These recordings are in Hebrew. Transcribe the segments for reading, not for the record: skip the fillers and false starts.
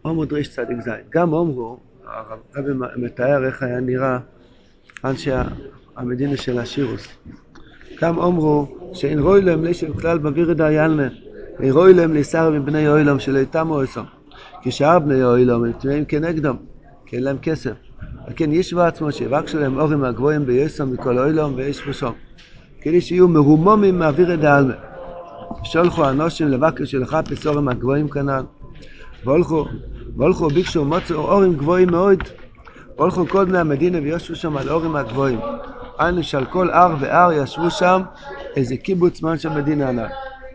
עמוד ריש צדיק זין. גם אמרו, הרב מתאר איך היה נראה אנשי המדינה של השירוס. גם אמרו שאין רוי להם לשם כלל בבירד היאלמה, אין רוי להם לשר מבני אוילום שלא יתמו עשם. כשאר בני אוילום הם תמאים כנגדם, כי אין להם כסף. לכן ישבו עצמו שיבקשו להם אורים הגבוהים ביוסם מכל אוילום ויש בשום. כדי שיהיו מרומומים מהבירד היאלמה. שולחו אנושים לבקש שלחפש אורים הגבוהים כנן. והולכו ביקשו מוצאו אורים גבוהים מאוד. הולכו כל בני המדינה ויושבו שם על אורים הגבוהים. היינו שעל כל הר והר ישבו שם איזה קיבוץ מן של מדינה ענן.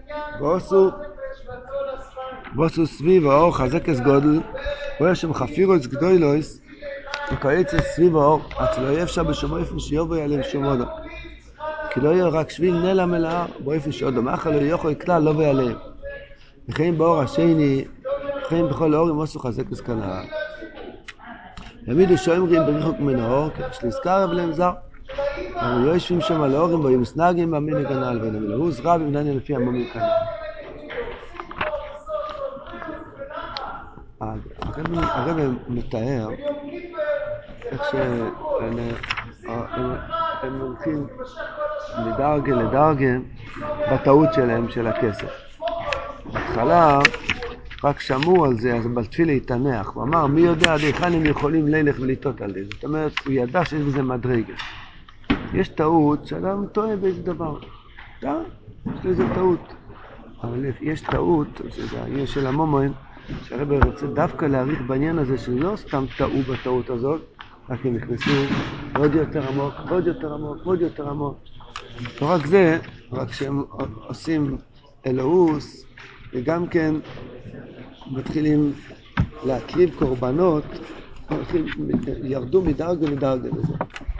ועשו סביב האור חזקס גודל, ויש שם חפירוס גדולוס, וקייצס סביב האור, עד לא יהיה אפשר בשום אופן שיובו עליהם שום אודו. כי לא יהיה רק שביל נלם אל ההר, באופן שאודו מאכל לא יוכל כלל לא ועליהם. וכן באור השני, וכן בכל האורים עשו חזקס כנער. העמידו שומרים בריחוק מן האור, כדי שלזכר להם זר. אבל יושבים שם על האורים והיו מסנגים במין הגנל, ואין המלאו זרע במנני לפי המומים כנער. הרב מתאר איך שהם הולכים מדרגה לדרגה בטעות שלהם של הכסף. בהתחלה רק שמעו על זה, אז בתפילה התענח, הוא אמר מי יודע עד היכן הם יכולים ללך ולטעות על זה. זאת אומרת, הוא ידע שיש בזה מדרגה. יש טעות שאדם טועה באיזה דבר, יש לזה טעות, אבל יש טעות, זה העניין של המומוין, שהרב רוצה דווקא להעריך בעניין הזה שלא סתם טעו בטעות הזאת, רק הם נכנסו עוד יותר עמוק, עוד יותר עמוק, עוד יותר עמוק. לא רק זה, רק שהם עושים אלוהוס, וגם כן מתחילים להקריב קורבנות, ירדו מדרגה לדרגה בזה.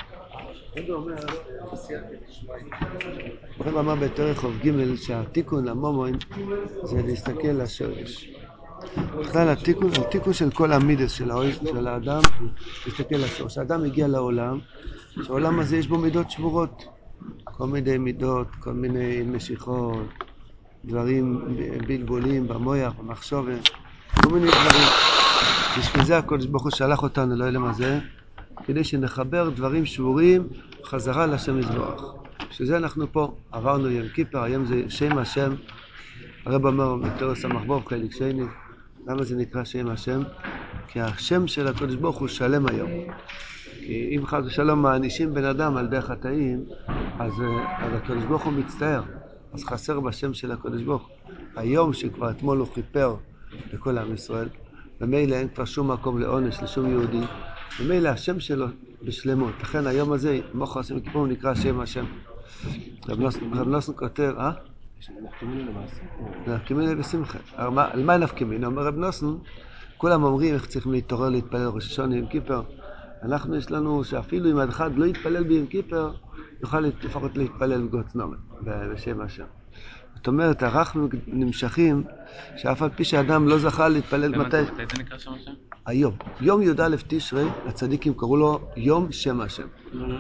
הרב אמר בתורך חוב ג' שהתיקון למומוין זה להסתכל לשורש. בכלל התיקון של כל המידס של האדם, להסתכל לשורש. האדם הגיע לעולם, שהעולם הזה יש בו מידות שבורות. כל מיני מידות, כל מיני משיכות, דברים בלבולים במוח, במחשבת, כל מיני דברים. בשביל זה הקדוש ברוך הוא שלח אותנו לעולם הזה, כדי שנחבר דברים שבורים חזרה לשם יתברך. בשביל זה אנחנו פה, עברנו יום כיפר, היום זה שם השם. הרב אומר בתורס המחבוב חלק שני, למה זה נקרא שם השם? כי השם של הקדוש ברוך הוא שלם היום. כי אם חס ושלום מענישים בן אדם על דרך חטאים, אז הקדוש ברוך הוא מצטער, אז חסר בשם של הקדוש ברוך הוא. היום שכבר אתמול הוא חיפר לכל עם ישראל, ומילא אין כבר שום מקום לעונש לשום יהודי, ומילא השם שלו בשלמות. לכן היום הזה, מוח עושים כיפור, הוא נקרא שם השם. רב נוסן כותב, נפקמינו למעשה? נפקמינו בשמחה. על מה נפקמינו? אומר רב נוסן, כולם אומרים איך צריכים להתעורר להתפלל ראש השונה עם כיפר. אנחנו יש לנו שאפילו אם אחד לא יתפלל ביום כיפר, יוכל לפחות להתפלל בגוץ נומן, בשם השם. זאת אומרת, אנחנו נמשכים שאף על פי שאדם לא זכה להתפלל מתי... מתי זה נקרא שם השם? היום. יום י"א תשרי, הצדיקים קראו לו יום שם השם.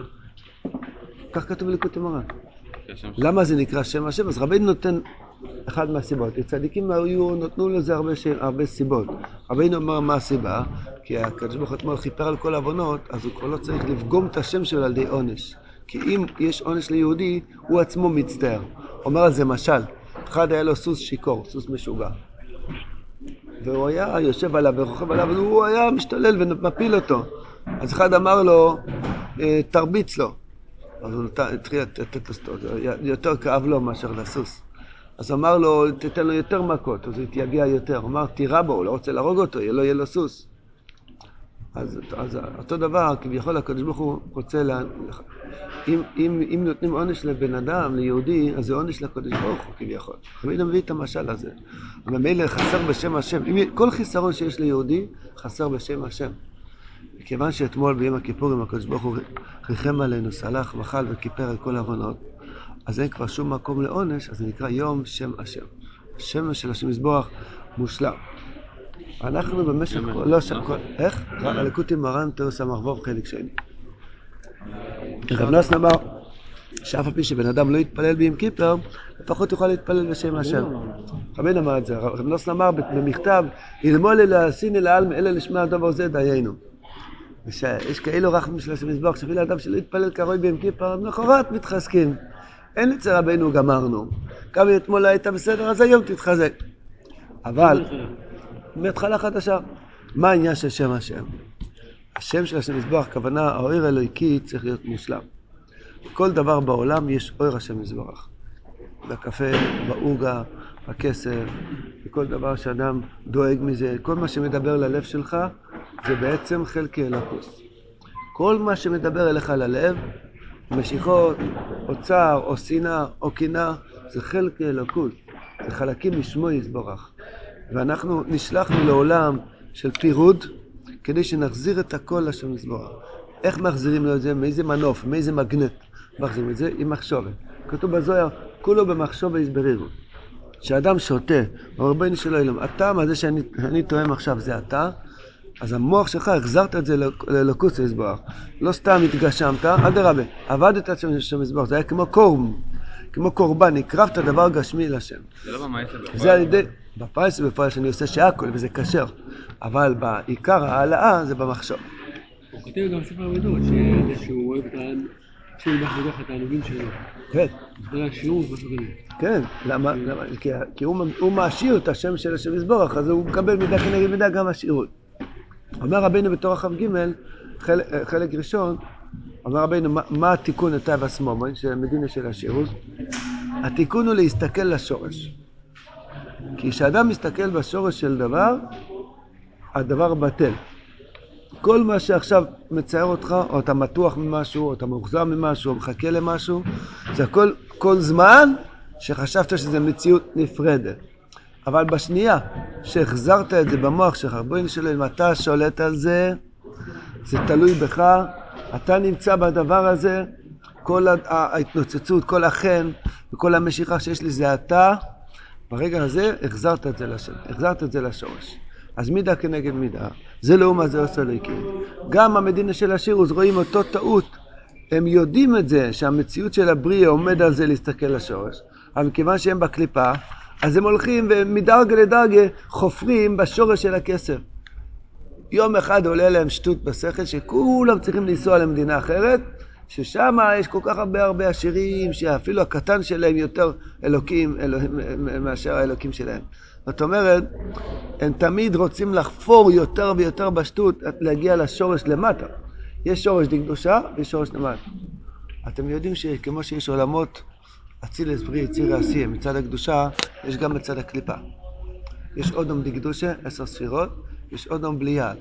כך כתוב בליקוטי מוהר"ן. למה זה נקרא שם השם? אז רבינו נותן אחד מהסיבות. הצדיקים נתנו לזה הרבה סיבות. רבינו אומר מה הסיבה? כי הקדוש ברוך הוא אתמול חיפר על כל העוונות, אז הוא כבר לא צריך לפגום את השם שלו על ידי עונש. כי אם יש עונש ליהודי, הוא עצמו מצטער. אומר על זה משל, אחד היה לו סוס שיקור, סוס משוגע. והוא היה יושב עליו ורוכב עליו, והוא היה משתולל ומפיל אותו. אז אחד אמר לו, תרביץ לו. אז הוא התחיל לתת לו סטות, יותר כאב לו מאשר לסוס. אז אמר לו, תתן לו יותר מכות, אז הוא התייגע יותר. הוא אמר, תירה בו, הוא לא רוצה להרוג אותו, לא יהיה לו סוס. אז אותו דבר, כביכול הקדוש ברוך הוא רוצה, אם נותנים עונש לבן אדם, ליהודי, אז זה עונש לקדוש ברוך הוא כביכול. תמיד מביא את המשל הזה. אבל מילא חסר בשם השם. כל חיסרון שיש ליהודי, חסר בשם השם. מכיוון שאתמול ביום הכיפורים הקדוש ברוך הוא ריחם עלינו, סלח, מחל וכיפר על כל העוונות, אז אין כבר שום מקום לעונש, אז זה נקרא יום שם השם. השם של השם יתברך מושלם. אנחנו במשך לא שם, איך? הליקוטי מוהר"ן תורס המחבוב חלק שני. רב נוסן אמר שאף על פי שבן אדם לא יתפלל ביום כיפר, לפחות יוכל להתפלל בשם השם. רבינו אמר את זה, רב נוסן אמר במכתב, ילמול לעשיני לעלמא אלא לשמוע דבר זה דיינו. יש כאלו רחמים של השם יזבח, שאפילו אדם שלא יתפלל כרוי ביום כיפר, למחרת מתחזקים. אין אצל רבינו גמרנו. גם אם אתמול היית בסדר, אז היום תתחזק. אבל, מהתחלה חדשה, מה העניין של שם השם? השם של השם יזבח, כוונה, האור אלוהיקי צריך להיות מושלם. כל דבר בעולם יש אור השם יזבח. בקפה, בעוגה, בכסף, וכל דבר שאדם דואג מזה, כל מה שמדבר ללב שלך, זה בעצם חלקי אלוקות. כל מה שמדבר אליך ללב, משיכות, או צער, או שנאה, או קנאה, זה חלקי אלוקות. זה חלקים משמו יזבח. ואנחנו נשלחנו לעולם של פירוד, כדי שנחזיר את הכל לשם יזבח. איך מחזירים לו את זה? מאיזה מנוף, מאיזה מגנט מחזירים את זה? עם מחשבה. כתוב בזוהר, כולו במחשבה יסברירו. כשאדם שותה, הרבנו שלו אילום, אתה, מה זה שאני תואם עכשיו זה אתה, אז המוח שלך החזרת את זה לאלוקות יזבח. לא סתם התגשמת, אדרבה, עבדת את שם יזבח, זה היה כמו קורם, כמו קורבן, הקרבת דבר גשמי לשם. זה לא במעשה בפועל. זה על ידי, בפרס ובפועל שאני עושה שהכל וזה קשר, אבל בעיקר העלאה זה במחשב. הוא כותב גם ספר המידות, שהוא אוהב את שהוא ילך בדוח התענוגים שלו. כן. זה השיעור משהו כזה. כן, למה? כי הוא מעשיר את השם של השם יזבח, אז הוא מקבל מידה כנגד מידה גם השירות. אומר רבינו בתור החב ג' חלק ראשון, אומר רבינו מה התיקון לתא והסמומן של המדינה של השירות? התיקון הוא להסתכל לשורש. כי כשאדם מסתכל בשורש של דבר, הדבר בטל. כל מה שעכשיו מצייר אותך, או אתה מתוח ממשהו, או אתה מאוחזר ממשהו, או מחכה למשהו, זה הכל כל זמן שחשבת שזה מציאות נפרדת. אבל בשנייה שהחזרת את זה במוח שלך, בואי נשאל אם אתה שולט על זה, זה תלוי בך, אתה נמצא בדבר הזה, כל ההתנוצצות, כל החן וכל המשיכה שיש לי זה אתה, ברגע הזה החזרת את זה לשם, החזרת את זה לשורש. אז מידה כנגד מידה, זה לא מה זה עושה ליקים. גם המדינה של השירוס רואים אותו טעות, הם יודעים את זה שהמציאות של הבריאה עומד על זה להסתכל לשורש, אבל מכיוון שהם בקליפה, אז הם הולכים ומדרגה לדרגה חופרים בשורש של הכסף. יום אחד עולה להם שטות בשכל שכולם צריכים לנסוע למדינה אחרת, ששם יש כל כך הרבה עשירים, שאפילו הקטן שלהם יותר אלוקים מאשר האלוקים שלהם. זאת אומרת, הם תמיד רוצים לחפור יותר ויותר בשטות, להגיע לשורש למטה. יש שורש דקדושה ויש שורש למטה. אתם יודעים שכמו שיש עולמות, אצילס בריא, ציר העשייה, מצד הקדושה, יש גם מצד הקליפה. יש אודום דקדושה, 10 ספירות, יש אודום בליעל.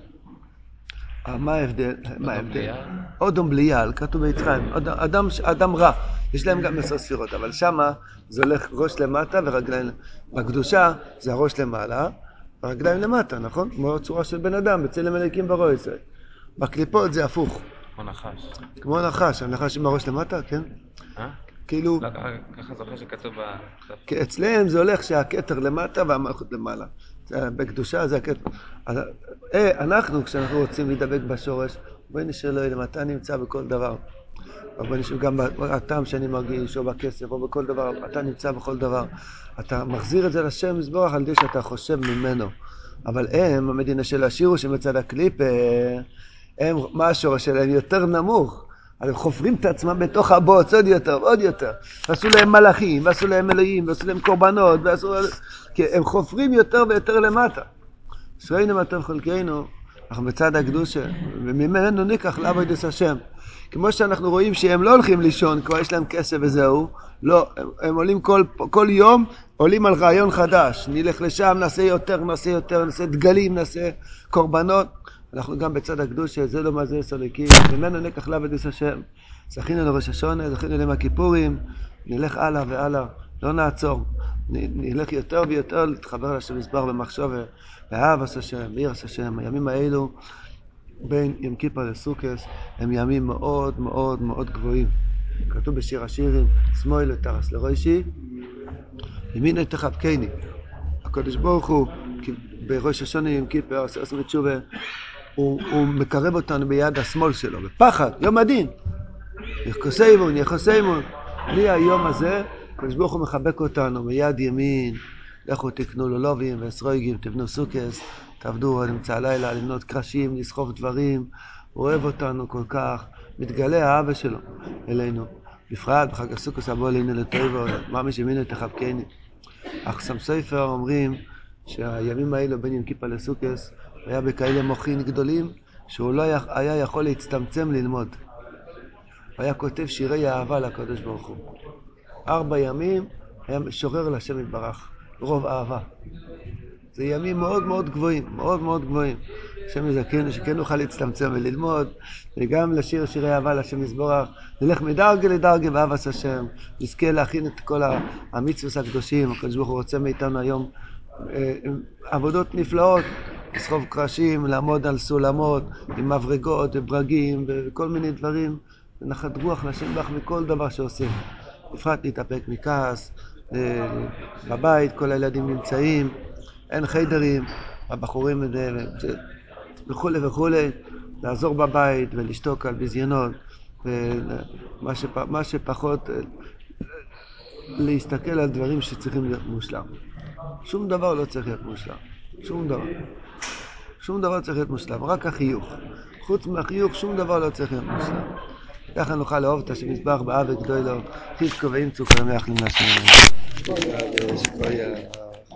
מה ההבדל? אודום בליעל, כתוב ביצחיים, אדם רע, יש להם גם 10 ספירות, אבל שמה זה הולך ראש למטה ורגליים, בקדושה זה הראש למעלה, ורגליים למטה, נכון? כמו צורה של בן אדם, בצלם אלוקים ברוא ישראל. בקליפות זה הפוך. כמו נחש. כמו נחש, הנחש עם הראש למטה, כן? כאילו... ככה זוכר שכתוב אצלם זה הולך שהכתר למטה והמלכות למעלה. בקדושה זה הכתר. אנחנו, כשאנחנו רוצים להידבק בשורש, בואי נשאר לו אלה, אתה נמצא בכל דבר. בואי נשאר גם בטעם שאני מרגיש, או בכסף, או בכל דבר, אתה נמצא בכל דבר. אתה מחזיר את זה לשם יזבח על ידי שאתה חושב ממנו. אבל הם, המדינה של השירו שמצד הקליפ, הם, מה השורש שלהם? יותר נמוך. הם חופרים את עצמם בתוך הבוץ עוד יותר ועוד יותר. ועשו להם מלאכים, ועשו להם אלוהים, ועשו להם קורבנות, כי הם חופרים יותר ויותר למטה. שראינו מה טוב חלקנו, אנחנו בצד הקדושה, וממנו ניקח לעבודת השם. כמו שאנחנו רואים שהם לא הולכים לישון, כבר יש להם כסף וזהו, לא, הם עולים כל יום, עולים על רעיון חדש. נלך לשם, נעשה יותר, נעשה דגלים, נעשה קורבנות. אנחנו גם בצד הקדושה, זה לא מה זה סוליקים, ממנו ניקח לעבודת השם. זכינו לראש השונה, זכינו ליום הכיפורים, נלך הלאה והלאה, לא נעצור. נלך יותר ויותר להתחבר לשם יזבח במחשוב ואהב עשה השם, ויר עשה השם. הימים האלו בין יום כיפר לסוכות הם ימים מאוד מאוד מאוד גבוהים. כתוב בשיר השירים, שמאל תרס לראשי, ימין תחבקני. הקדוש ברוך הוא בראש השונה יום כיפר עושה תשובה, הוא מקרב אותנו ביד השמאל שלו, בפחד, יום הדין. יחכוסימון, בלי היום הזה, הקדוש ברוך הוא מחבק אותנו ביד ימין, לכו תקנו לולובים וסרויגים, תבנו סוכס, תעבדו נמצא הלילה, לבנות קרשים, לסחוב דברים, הוא אוהב אותנו כל כך, מתגלה האבא שלו אלינו, בפרט בחג הסוכס הבוא אלינו לטויבו, מה משמינו תחבקני. אך סם סופר אומרים שהימים האלו בין יום כיפה לסוכס היה בכאלה מוחין גדולים שהוא לא היה יכול להצטמצם ללמוד. הוא היה כותב שירי אהבה לקדוש ברוך הוא. 4 ימים היה משורר לשם יתברך, רוב אהבה. זה ימים מאוד מאוד גבוהים, מאוד מאוד גבוהים. השם יזכנו שכן נוכל להצטמצם וללמוד, וגם לשיר שירי אהבה לשם יתברך, נלך מדרגה לדרגה באהבת השם, נזכה להכין את כל המצוות הקדושים. הקדוש ברוך הוא רוצה מאיתנו היום עבודות נפלאות, לסחוב קרשים, לעמוד על סולמות, עם מברגות וברגים וכל מיני דברים, ונחת רוח לשם יתברך מכל דבר שעושים. בפרט להתאפק מכעס, בבית כל הילדים נמצאים, אין חיידרים, הבחורים וכו' וכו', לעזור בבית ולשתוק על בזיינות, ומה שפחות להסתכל על דברים שצריכים להיות מושלם. שום דבר לא צריך להיות מושלם, שום דבר. שום דבר צריך להיות מושלם, רק החיוך. חוץ מהחיוך שום דבר לא צריך להיות מושלם. ככה נוכל לאהוב את השם יתברך באהבה גדולה, חיזקו ואימצו כל ימי החיים לשם.